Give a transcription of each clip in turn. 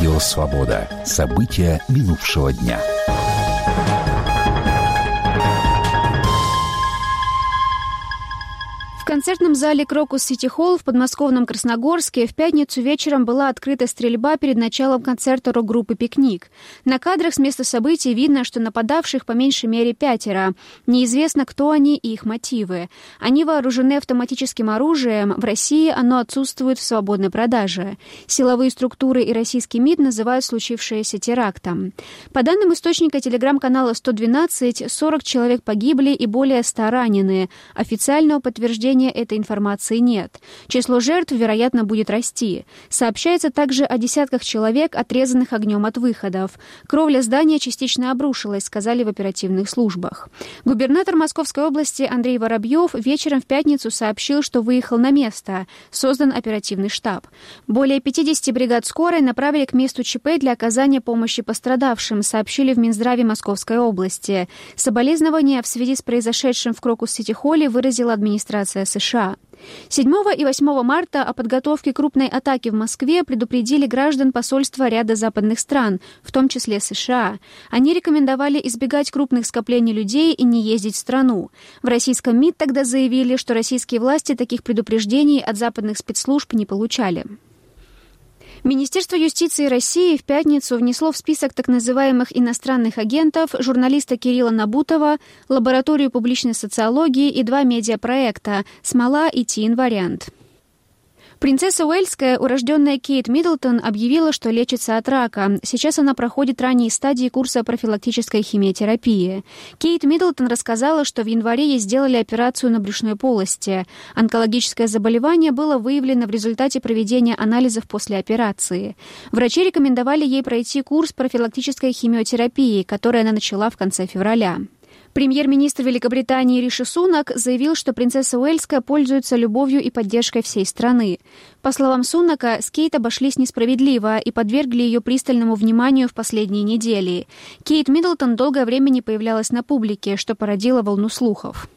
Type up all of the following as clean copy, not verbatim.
Радио «Свобода». События минувшего дня. В концертном зале «Крокус Сити Холл» в подмосковном Красногорске в пятницу вечером была открыта стрельба перед началом концерта рок-группы «Пикник». На кадрах с места событий видно, что нападавших по меньшей мере 5. Неизвестно, кто они и их мотивы. Они вооружены автоматическим оружием. В России оно отсутствует в свободной продаже. Силовые структуры и российский МИД называют случившееся терактом. По данным источника телеграм-канала 112, 40 человек погибли и более 100 ранены. Официального подтверждения этой информации нет. Число жертв, вероятно, будет расти. Сообщается также о десятках человек, отрезанных огнем от выходов. Кровля здания частично обрушилась, сказали в оперативных службах. Губернатор Московской области Андрей Воробьев вечером в пятницу сообщил, что выехал на место. Создан оперативный штаб. Более 50 бригад скорой направили к месту ЧП для оказания помощи пострадавшим, сообщили в Минздраве Московской области. Соболезнования в связи с произошедшим в Крокус Сити Холле выразила администрация США. 7 и 8 марта о подготовке крупной атаки в Москве предупредили граждан посольства ряда западных стран, в том числе США. Они рекомендовали избегать крупных скоплений людей и не ездить в страну. В российском МИД тогда заявили, что российские власти таких предупреждений от западных спецслужб не получали. Министерство юстиции России в пятницу внесло в список так называемых иностранных агентов журналиста Кирилла Набутова, лабораторию публичной социологии и 2 медиапроекта «Смола» и «Тин-вариант». Принцесса Уэльская, урожденная Кейт Миддлтон, объявила, что лечится от рака. Сейчас она проходит ранние стадии курса профилактической химиотерапии. Кейт Миддлтон рассказала, что в январе ей сделали операцию на брюшной полости. Онкологическое заболевание было выявлено в результате проведения анализов после операции. Врачи рекомендовали ей пройти курс профилактической химиотерапии, который она начала в конце февраля. Премьер-министр Великобритании Риши Сунак заявил, что принцесса Уэльская пользуется любовью и поддержкой всей страны. По словам Сунака, с Кейт обошлись несправедливо и подвергли ее пристальному вниманию в последние недели. Кейт Миддлтон долгое время не появлялась на публике, что породило волну слухов.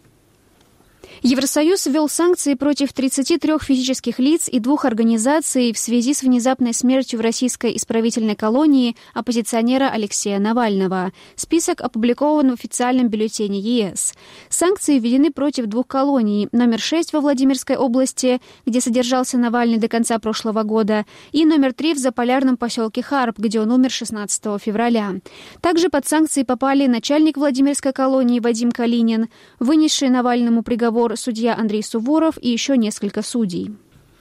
Евросоюз ввел санкции против 33 физических лиц и 2 организаций в связи с внезапной смертью в российской исправительной колонии оппозиционера Алексея Навального. Список опубликован в официальном бюллетене ЕС. Санкции введены против 2 колоний, номер 6 во Владимирской области, где содержался Навальный до конца прошлого года, и номер 3 в заполярном поселке Харп, где он умер 16 февраля. Также под санкции попали начальник Владимирской колонии Вадим Калинин, вынесший Навальному приговор судья Андрей Суворов и еще несколько судей.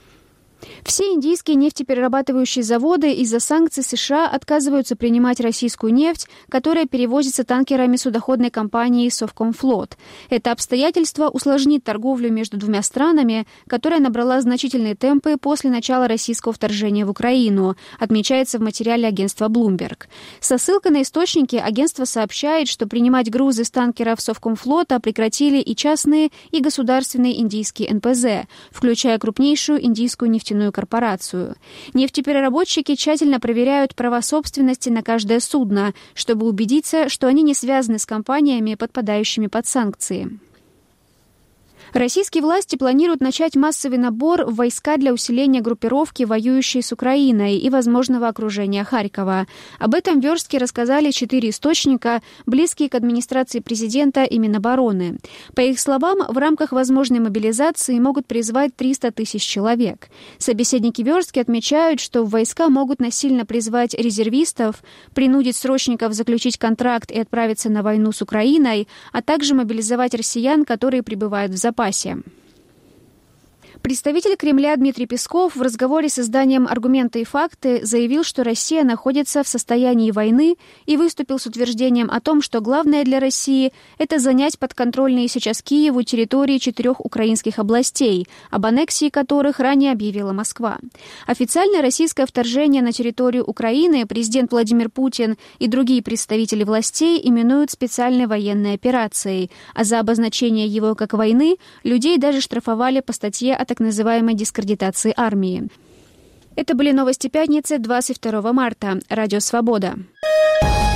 Все индийские нефтеперерабатывающие заводы из-за санкций США отказываются принимать российскую нефть, которая перевозится танкерами судоходной компании Совкомфлот. Это обстоятельство усложнит торговлю между 2 странами, которая набрала значительные темпы после начала российского вторжения в Украину, отмечается в материале агентства Bloomberg. Со ссылкой на источники агентство сообщает, что принимать грузы с танкеров Совкомфлота прекратили и частные, и государственные индийские НПЗ, включая крупнейшую индийскую нефтяную корпорацию. Нефтепереработчики тщательно проверяют права собственности на каждое судно, чтобы убедиться, что они не связаны с компаниями, подпадающими под санкции. Российские власти планируют начать массовый набор в войска для усиления группировки, воюющей с Украиной, и возможного окружения Харькова. Об этом в Верстке рассказали 4 источника, близкие к администрации президента и Минобороны. По их словам, в рамках возможной мобилизации могут призвать 300 тысяч человек. Собеседники Верстки отмечают, что в войска могут насильно призвать резервистов, принудить срочников заключить контракт и отправиться на войну с Украиной, а также мобилизовать россиян, которые пребывают в запасе. Представитель Кремля Дмитрий Песков в разговоре с изданием «Аргументы и факты» заявил, что Россия находится в состоянии войны, и выступил с утверждением о том, что главное для России – это занять подконтрольные сейчас Киеву территории 4 украинских областей, об аннексии которых ранее объявила Москва. Официально российское вторжение на территорию Украины президент Владимир Путин и другие представители властей именуют специальной военной операцией, а за обозначение его как войны людей даже штрафовали по статье о так называемой дискредитации армии. Это были новости пятницы, 22 марта. Радио «Свобода».